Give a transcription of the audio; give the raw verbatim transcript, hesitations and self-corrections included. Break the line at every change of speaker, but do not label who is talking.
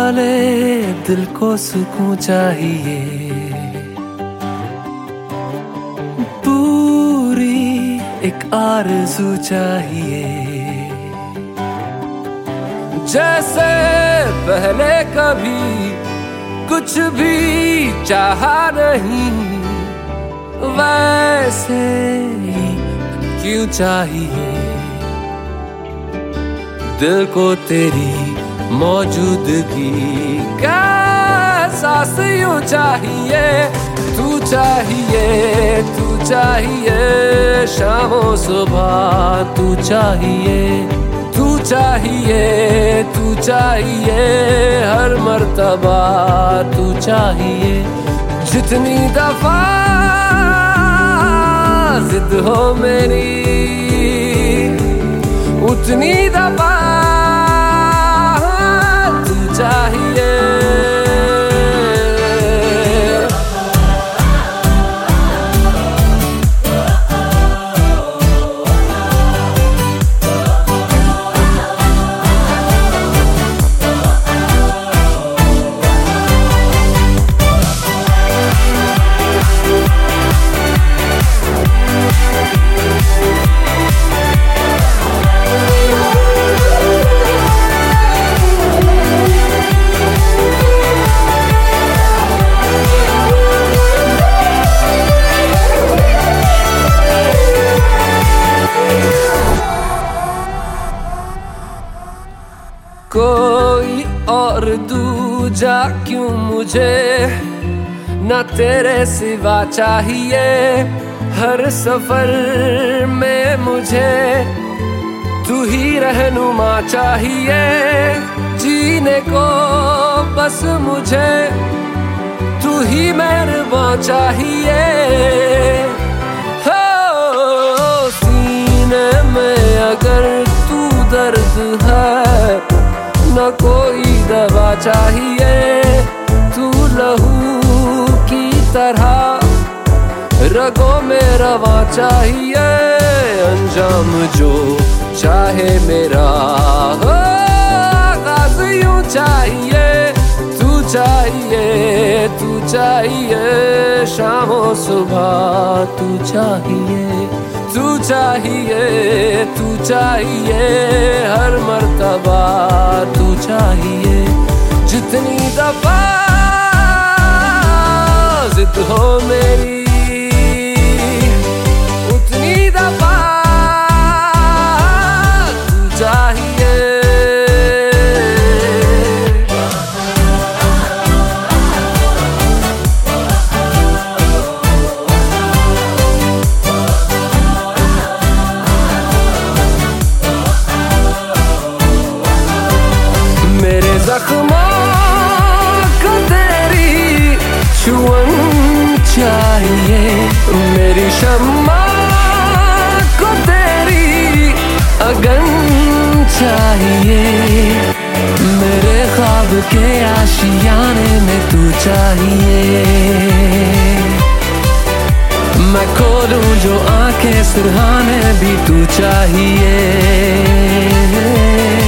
वाले दिल को सुकून चाहिए, पूरी एक आरज़ू चाहिए। जैसे पहले कभी कुछ भी चाहा नहीं, वैसे ही क्यों चाहिए दिल को तेरी मौजूदगी का एहसास यूं चाहिए। तू चाहिए, तू चाहिए शामों सुबह, तू चाहिए, तू चाहिए, तू चाहिए हर मर्तबा, तू चाहिए। जितनी दफा जिद हो मेरी, उतनी दफा तू चाहिए। कोई और दूजा क्यों मुझे न तेरे सिवा चाहिए। हर सफर में मुझे तू ही रहनुमा चाहिए। जीने को बस मुझे तू ही मेहरबान चाहिए। हो सीने में अगर तू दर्द है, न कोई दवा चाहिए। तू लहू की तरह रगों में रवा चाहिए। अंजाम जो चाहे मेरा हो, आगाज़ यूं चाहिए। तू चाहिए, तू चाहिए शामों सुबह, तू चाहिए, तू चाहिए, तू चाहिए हर मर्तबा, तू चाहिए। जितनी दफा जिद हो मेरी, उतनी दफा तू चाहिए। मेरे जख्मों को तेरी छुअन चाहिए। मेरी शम्मा को तेरी अगन चाहिए। मेरे ख्वाब के आशियाने में तू चाहिए। मैं खोलूं जो आंखें सिरहाने भी तू चाहिए।